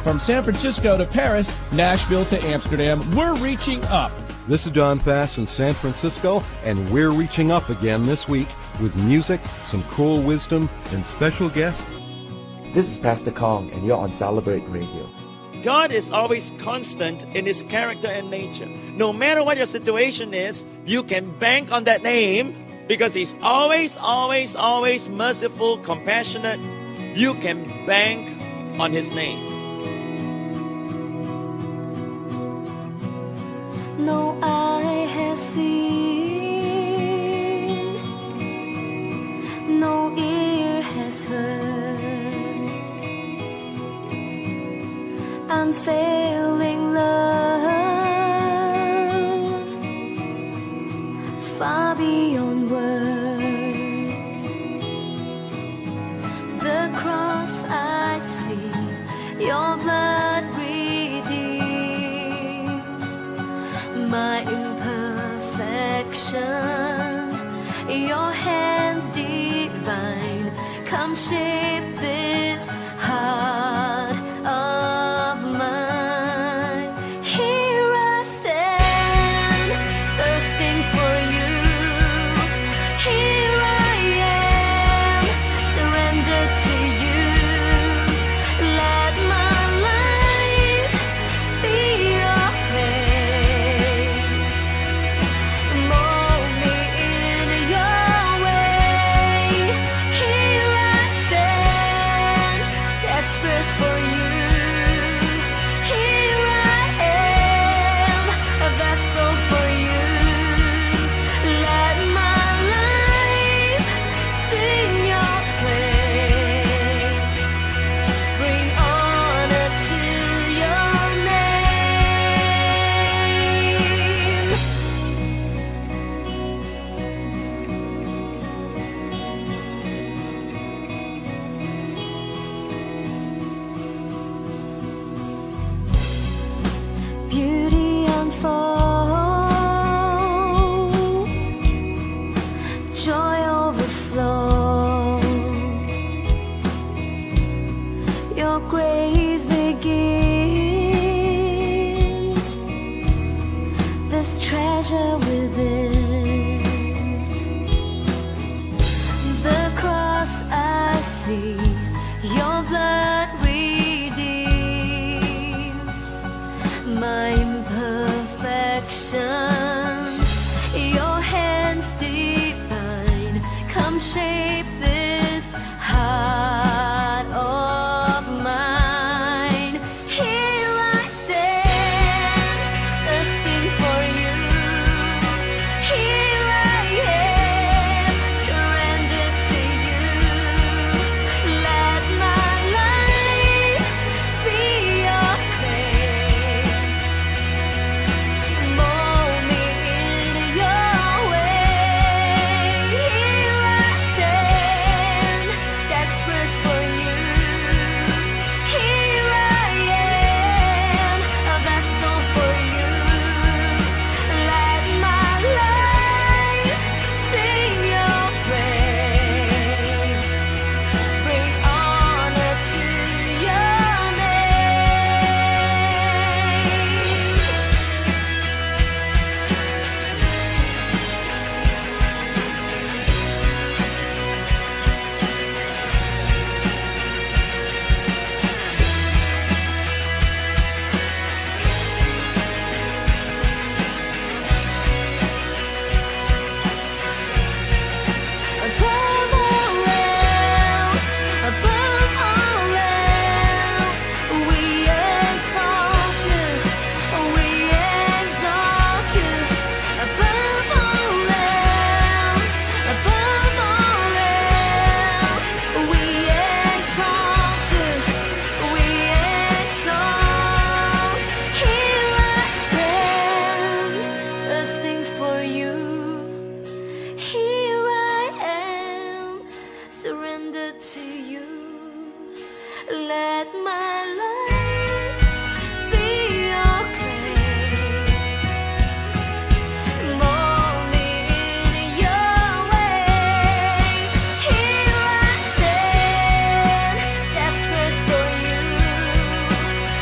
From San Francisco to Paris, Nashville to Amsterdam, we're reaching up. This is John Fass in San Francisco, and we're reaching up again this week with music, some cool wisdom, and special guests. This is Pastor Kong, and you're on Celebrate Radio. God is always constant in His character and nature. No matter what your situation is, you can bank on that name because He's always, always, always merciful, compassionate. You can bank on His name. No eye has seen, no ear has heard, unfailing love, far beyond words. The cross I see, your blood redeems my imperfection. Your hands divine, come shape this heart of mine. Here I stand, thirsting for you. Here I am, surrendered to you. Let my life be your play. Mold me in your way. Here I stand, desperate for you. Here I am, a vessel for you. Let my life sing your praise. Bring honor to your name. Beauty unfolds, joy overflows. Your grace begins, this treasure within. The cross I see, your blood redeems my imperfection. Your hands divine, come shape this heart of mine. Here I stand, thirsting for you. Here I am, surrendered to you. Let my life be your clay. Mold me in your way. Here I stand, desperate for you. Here I am, a vessel for you. Let my life sing your praise. Bring honor to your above all else, we exalt you, we exalt you. Above all else, we exalt you, we exalt. Here I stand, thirsting for you. Here I am, surrendered to you. Let my life be your clay. Mold me in your way. Here I stand, desperate for you.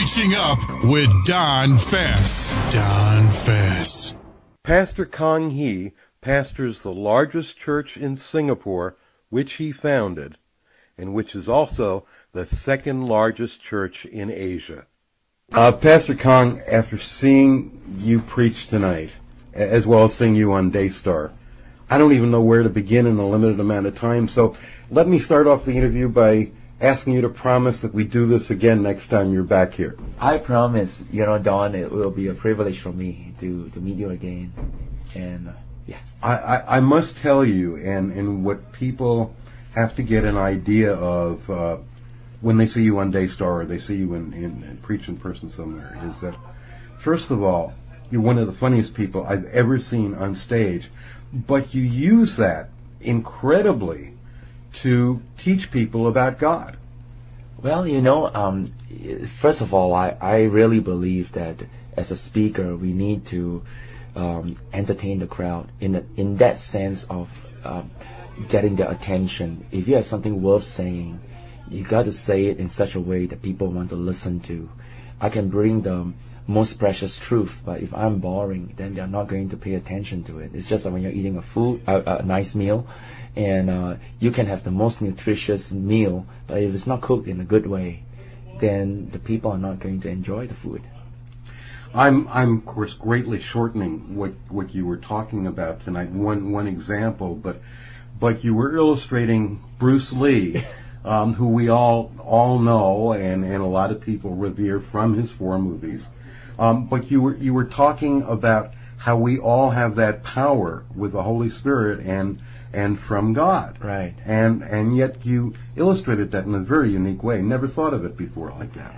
Reaching Up with Don Fess. Don Fess. Pastor Kong Hee pastors the largest church in Singapore, which he founded, and which is also the second largest church in Asia. Pastor Kong, after seeing you preach tonight, as well as seeing you on Daystar, I don't even know where to begin in a limited amount of time, so let me start off the interview by asking you to promise that we do this again next time you're back here. I promise, Don, it will be a privilege for me to meet you again. And yes. I must tell you, and what people have to get an idea of when they see you on Daystar or they see you in preach in person somewhere, is that, first of all, you're one of the funniest people I've ever seen on stage, but you use that incredibly to teach people about God. Well, first of all, I really believe that as a speaker, we need to entertain the crowd in that sense of getting their attention. If you have something worth saying, you got to say it in such a way that people want to listen to. I can bring the most precious truth, but if I'm boring, then they're not going to pay attention to it. It's just like when you're eating a nice meal, and you can have the most nutritious meal, but if it's not cooked in a good way, then the people are not going to enjoy the food. I'm of course greatly shortening what you were talking about tonight. One example, but you were illustrating Bruce Lee, who we all know and a lot of people revere from his 4 movies. But you were talking about how we all have that power with the Holy Spirit and from God. Right. And yet you illustrated that in a very unique way. Never thought of it before like that.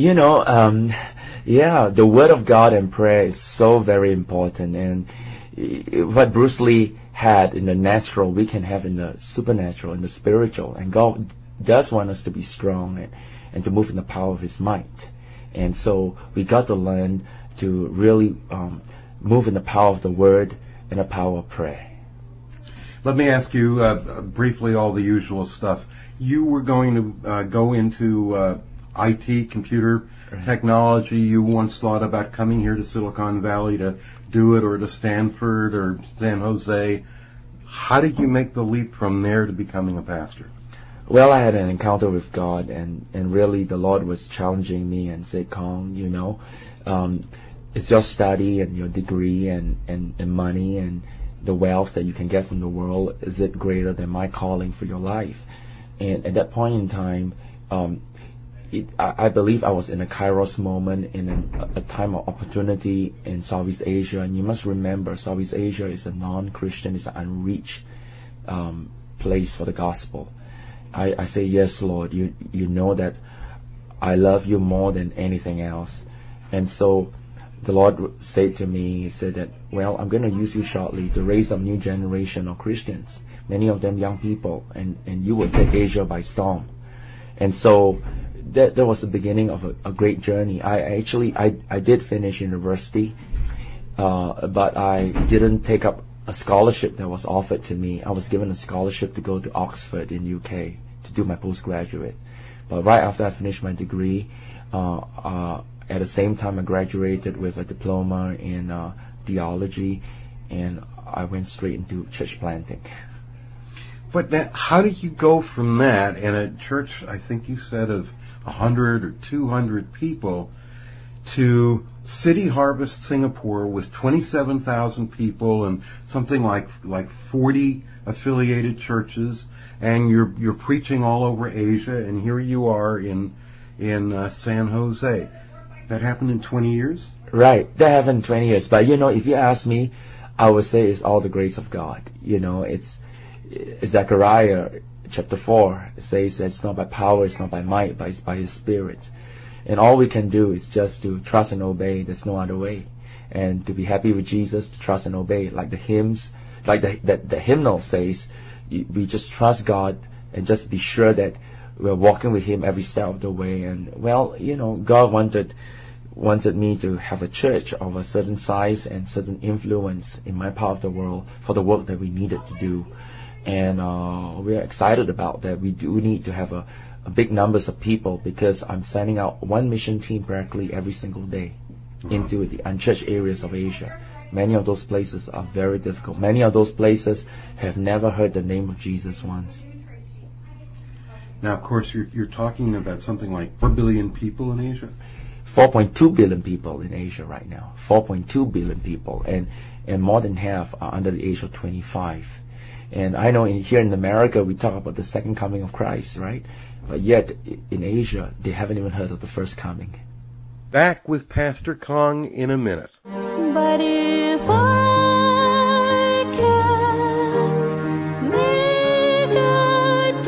The Word of God and prayer is so very important. And what Bruce Lee had in the natural, we can have in the supernatural, in the spiritual. And God does want us to be strong and to move in the power of His might. And so we got to learn to really move in the power of the Word and the power of prayer. Let me ask you briefly all the usual stuff. You were going to go into IT, computer technology. You once thought about coming here to Silicon Valley to do it, or to Stanford or San Jose. How did you make the leap from there to becoming a pastor? Well, I had an encounter with God, and really the Lord was challenging me and said, Kong, it's your study and your degree and money and the wealth that you can get from the world, is it greater than my calling for your life? And at that point in time, I believe I was in a Kairos moment, in a time of opportunity in Southeast Asia. And you must remember, Southeast Asia is a non-Christian, it's an unreached place for the gospel. I say, yes, Lord, you know that I love you more than anything else. And so the Lord said to me, He said that, well, I'm going to use you shortly to raise up new generation of Christians, many of them young people, and you will take Asia by storm. And so that was the beginning of a great journey. I did finish university, but I didn't take up a scholarship that was offered to me. I was given a scholarship to go to Oxford in UK to do my postgraduate. But right after I finished my degree, at the same time I graduated with a diploma in theology, and I went straight into church planting. But how did you go from that in a church, I think you said, of 100 or 200 people, to City Harvest Singapore with 27,000 people and something like 40 affiliated churches, and you're preaching all over Asia, and here you are in San Jose. That happened in 20 years? Right, that happened in 20 years. But if you ask me, I would say it's all the grace of God. It's Zechariah chapter 4. It says it's not by power, it's not by might, but it's by His Spirit. And all we can do is just to trust and obey. There's no other way. And to be happy with Jesus, to trust and obey. Like the hymns, like the hymnal says, we just trust God and just be sure that we're walking with Him every step of the way. And God wanted me to have a church of a certain size and certain influence in my part of the world for the work that we needed to do. And we're excited about that. We do need to have big numbers of people because I'm sending out one mission team practically every single day into the unchurched areas of Asia. Many of those places are very difficult. Many of those places have never heard the name of Jesus once. Now, of course, you're talking about something like 4 billion people in Asia? 4.2 billion people in Asia right now. 4.2 billion people. And more than half are under the age of 25. And I know here in America, we talk about the second coming of Christ, right? But yet, in Asia, they haven't even heard of the first coming. Back with Pastor Kong in a minute. But if I can make a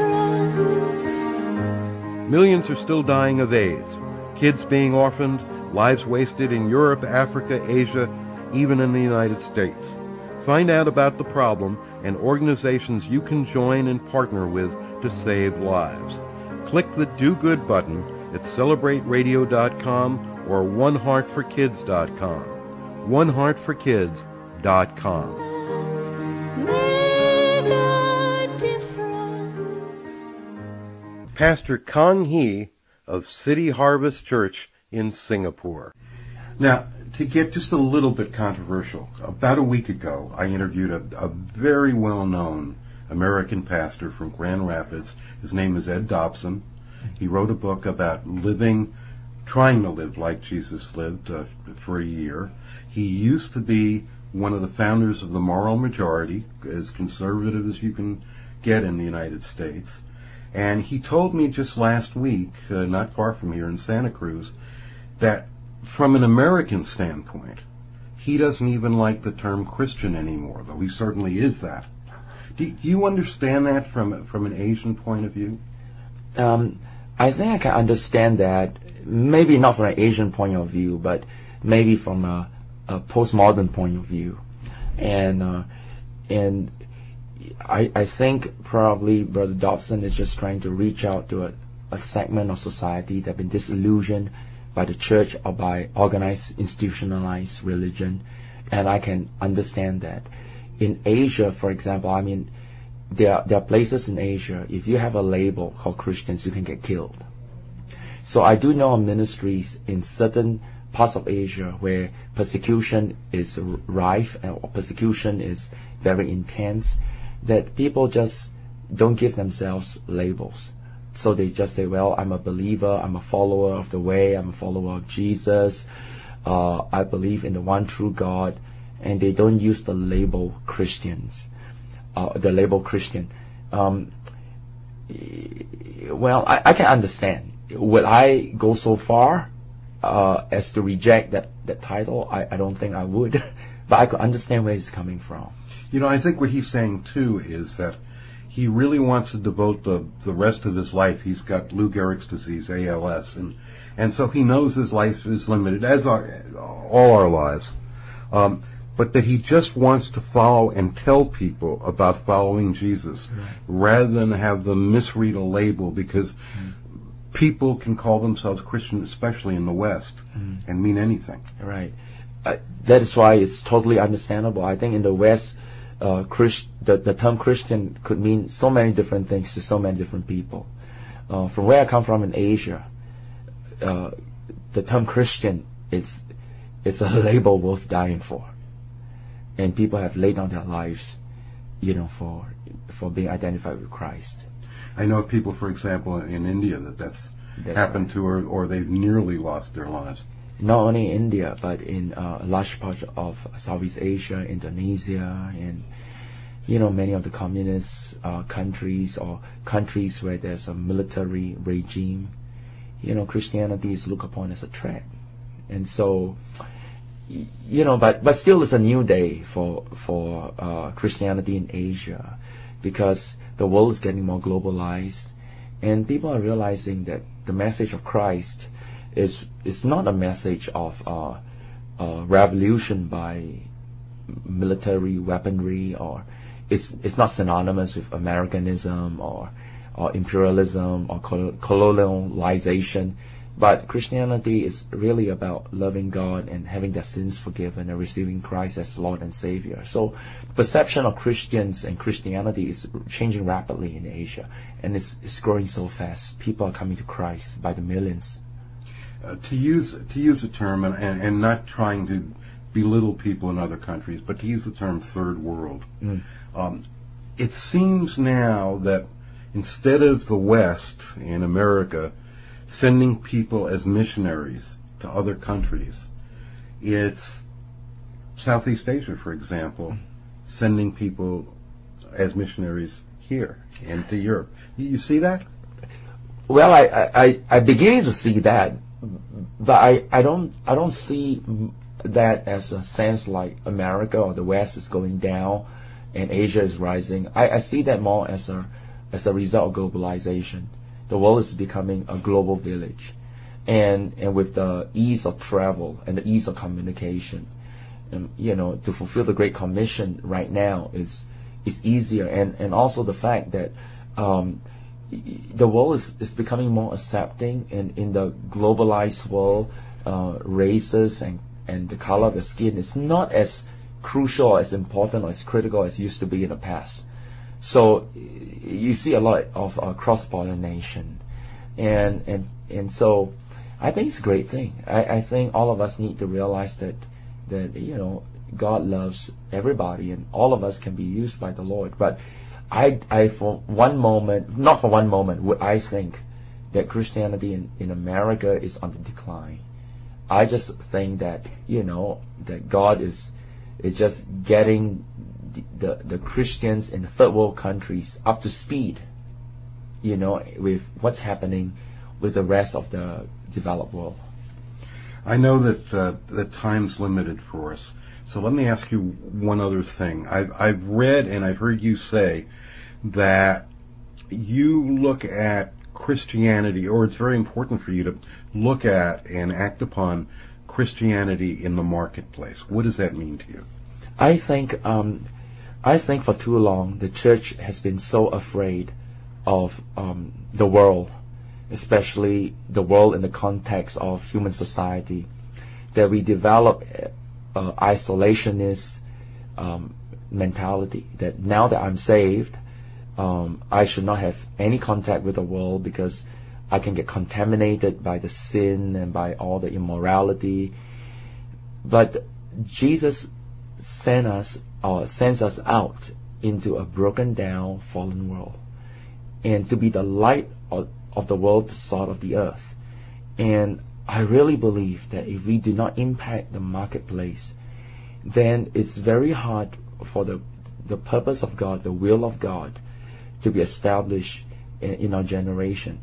difference. Millions are still dying of AIDS. Kids being orphaned, lives wasted in Europe, Africa, Asia, even in the United States. Find out about the problem and organizations you can join and partner with to save lives. Click the Do Good button at CelebrateRadio.com or OneHeartForKids.com. OneHeartForKids.com. Make a difference. Pastor Kong Hee of City Harvest Church in Singapore. Now, to get just a little bit controversial, about a week ago, I interviewed a very well-known American pastor from Grand Rapids. His name is Ed Dobson. He wrote a book about trying to live like Jesus lived for a year. He used to be one of the founders of the Moral Majority, as conservative as you can get in the United States. And he told me just last week, not far from here in Santa Cruz, that from an American standpoint, he doesn't even like the term Christian anymore, though he certainly is that. Do you understand that from an Asian point of view? I think I can understand that, maybe not from an Asian point of view, but maybe from a postmodern point of view. And I think probably Brother Dobson is just trying to reach out to a segment of society that have been disillusioned by the church or by organized, institutionalized religion. And I can understand that. In Asia, for example, I mean, there are places in Asia, if you have a label called Christians, you can get killed. So I do know of ministries in certain parts of Asia where persecution is rife or persecution is very intense, that people just don't give themselves labels. So they just say, well, I'm a believer, I'm a follower of the way, I'm a follower of Jesus, I believe in the one true God, and they don't use the label Christians, the label Christian. Well, I can understand. Would I go so far as to reject that title? I don't think I would, but I could understand where he's coming from. You know, I think what he's saying too is that he really wants to devote the rest of his life. He's got Lou Gehrig's disease, ALS, and so he knows his life is limited, as all our lives. But that he just wants to follow and tell people about following Jesus, rather than have them misread a label, because people can call themselves Christian, especially in the West, and mean anything. Right. That is why it's totally understandable. I think in the West, the term Christian could mean so many different things to so many different people. From where I come from in Asia, the term Christian is a label worth dying for. And people have laid down their lives, for being identified with Christ. I know people, for example, in India that's happened to, or they've nearly lost their lives. Not only in India, but in a large part of Southeast Asia, Indonesia, and many of the communist countries or countries where there's a military regime. Christianity is looked upon as a threat, and so. But still it's a new day for Christianity in Asia, because the world is getting more globalized, and people are realizing that the message of Christ is not a message of revolution by military weaponry, or it's not synonymous with Americanism or imperialism or colonialization. But Christianity is really about loving God and having their sins forgiven and receiving Christ as Lord and Savior. So perception of Christians and Christianity is changing rapidly in Asia, and it's growing so fast. People are coming to Christ by the millions. To use a term, and not trying to belittle people in other countries, but to use the term third world. It seems now that instead of the West in America sending people as missionaries to other countries, it's Southeast Asia, for example, sending people as missionaries here and to Europe. You see that? Well, I begin to see that, but I don't see that as a sense like America or the West is going down and Asia is rising. I see that more as a result of globalization. The world is becoming a global village, and with the ease of travel and the ease of communication, to fulfill the Great Commission right now is easier, and also the fact that the world is becoming more accepting, and in the globalized world, races and the color of the skin is not as crucial or as important or as critical as it used to be in the past. So you see a lot of cross-pollination, and so I think it's a great thing. I think all of us need to realize that God loves everybody, and all of us can be used by the Lord. But I for one moment, not for one moment, would I think that Christianity in America is on the decline. I just think that that God is just getting the Christians in the third world countries up to speed, with what's happening with the rest of the developed world. I know that time's limited for us, so let me ask you one other thing. I've read and I've heard you say that you look at Christianity, or it's very important for you to look at and act upon Christianity in the marketplace. What does that mean to you? I think for too long the church has been so afraid of the world, especially the world in the context of human society, that we develop isolationist mentality, that now that I'm saved, I should not have any contact with the world because I can get contaminated by the sin and by all the immorality. But Jesus sends us out into a broken down, fallen world, and to be the light of the world, the salt of the earth. And I really believe that if we do not impact the marketplace, then it's very hard for the purpose of God, the will of God, to be established in our generation.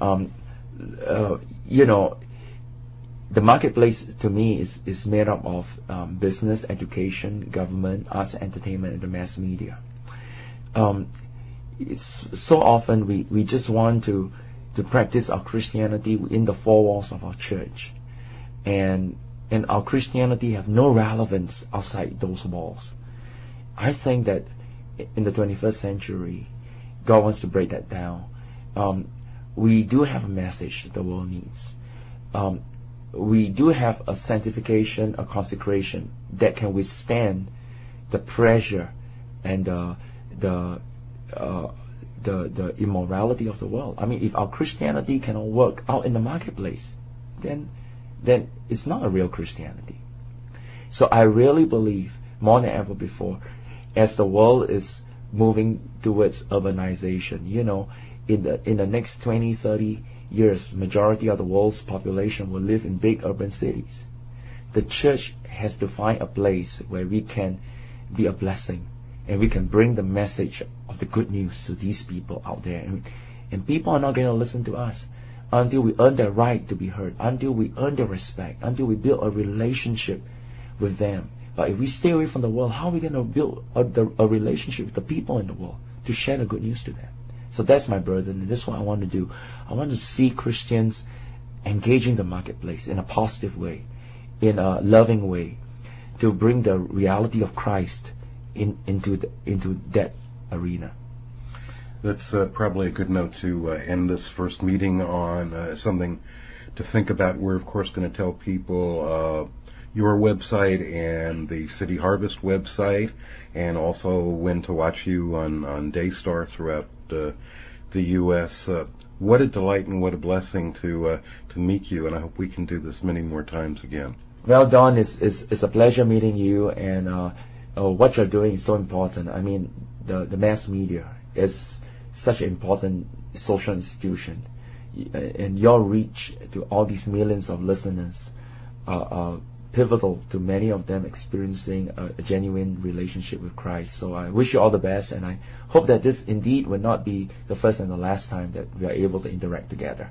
The marketplace to me is made up of business, education, government, arts and entertainment, and the mass media. It's so often we just want to practice our Christianity within the four walls of our church, and our Christianity have no relevance outside those walls. I think that in the 21st century, God wants to break that down. We do have a message that the world needs. We do have a sanctification, a consecration that can withstand the pressure and the immorality of the world. I mean, if our Christianity cannot work out in the marketplace, then it's not a real Christianity. So I really believe, more than ever before, as the world is moving towards urbanization, in the next 20, 30 years, majority of the world's population will live in big urban cities. The church has to find a place where we can be a blessing, and we can bring the message of the good news to these people out there. And people are not going to listen to us until we earn their right to be heard, until we earn their respect, until we build a relationship with them. But if we stay away from the world, how are we going to build a relationship with the people in the world to share the good news to them? So that's my burden, and that's what I want to do. I want to see Christians engaging the marketplace in a positive way, in a loving way, to bring the reality of Christ into that arena. That's probably a good note to end this first meeting on, something to think about, we're of course going to tell people your website and the City Harvest website, and also when to watch you on Daystar throughout the U.S. What a delight and what a blessing to meet you, and I hope we can do this many more times again. Well, Don, it's a pleasure meeting you, and what you're doing is so important. I mean, the mass media is such an important social institution, and your reach to all these millions of listeners are pivotal to many of them experiencing a genuine relationship with Christ. So I wish you all the best, and I hope that this indeed will not be the first and the last time that we are able to interact together.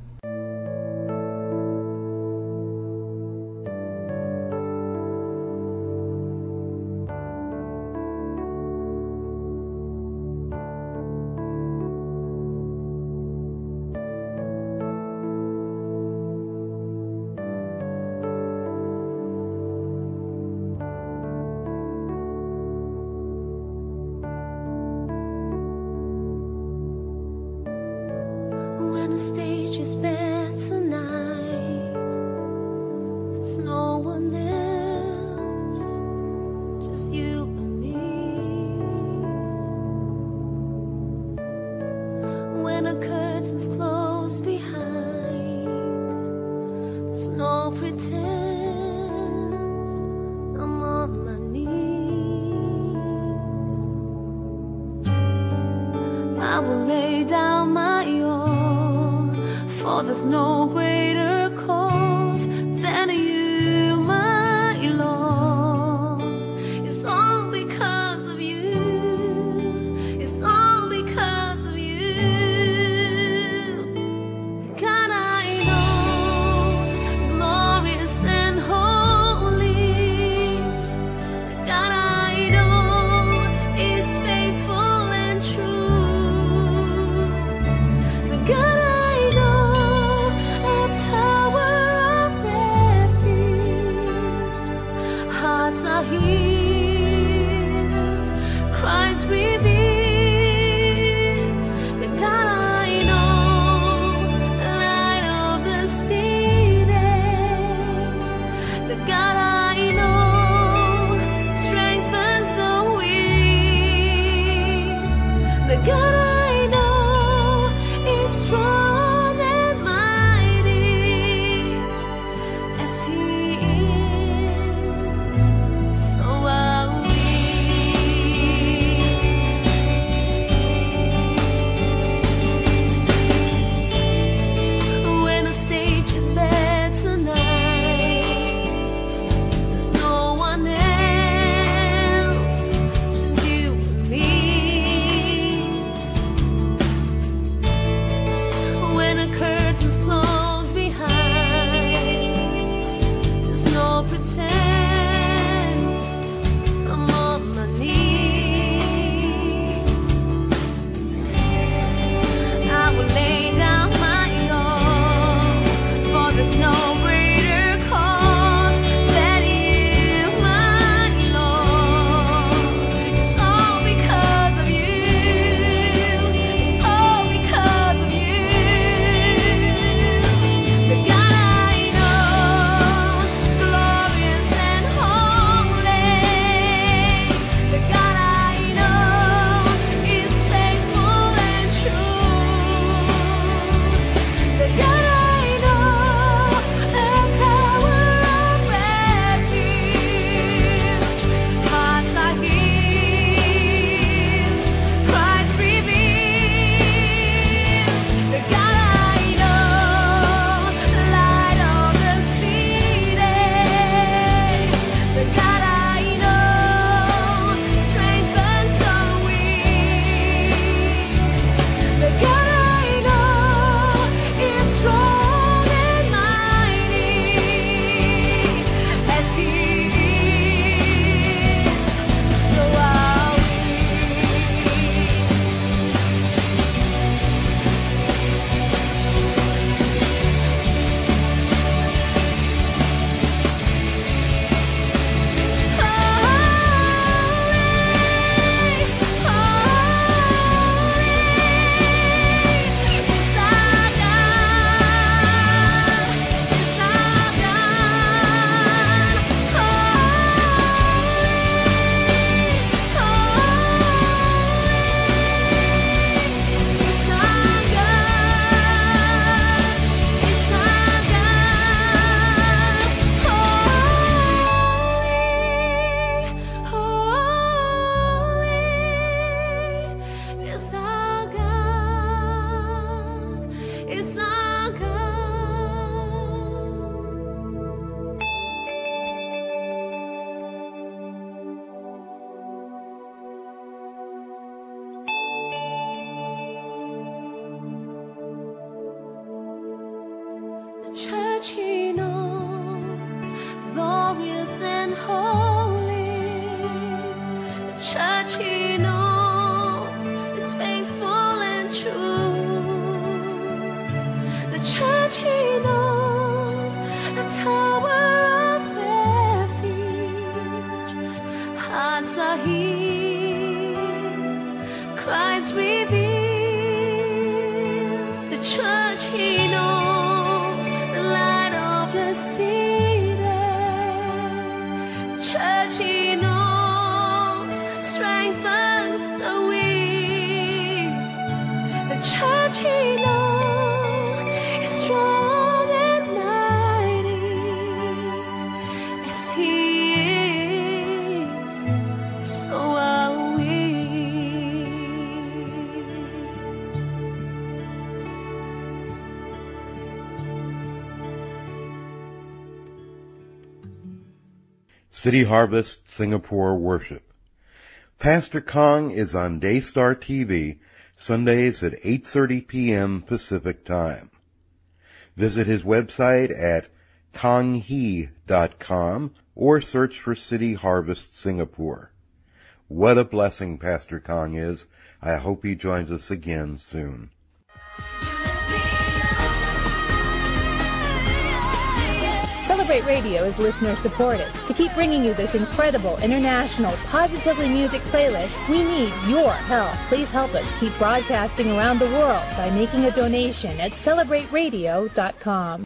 When the stage is bare tonight, there's no one else, just you and me. When the curtains close behind, there's no pretense, I'm on my knees. I will lay down my all, for there's no greater cause than you, my Lord. It's all because of you. It's all because of you. The God I know, glorious and holy. The God I know is faithful and true. The God I tower of refuge, hearts are healed, Christ revealed. The God I know, light of the city. The God I know, strengthens the weak. The God I know is strong. the church he knows, glorious and holy. The church he knows is faithful and true. The church he knows, a tower of refuge. Hearts are healed, Christ revealed. The church he knows, the light of the city. The church he knows, strengthens the weak. The church he knows is strong and mighty, as he is, so are we. City Harvest Singapore Worship. Pastor Kong is on Daystar TV Sundays at 8:30 p.m. Pacific Time. Visit his website at konghe.com or search for City Harvest Singapore. What a blessing Pastor Kong is. I hope he joins us again soon. Celebrate Radio is listener supported. To keep bringing you this incredible international Positively Music playlist, we need your help. Please help us keep broadcasting around the world by making a donation at celebrateradio.com.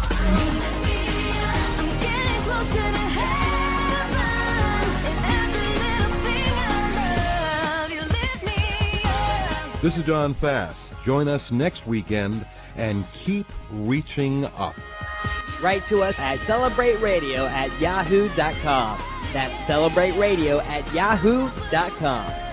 This is Don Fass. Join us next weekend and keep reaching up. Write to us at celebrateradio@yahoo.com. That's celebrateradio@yahoo.com.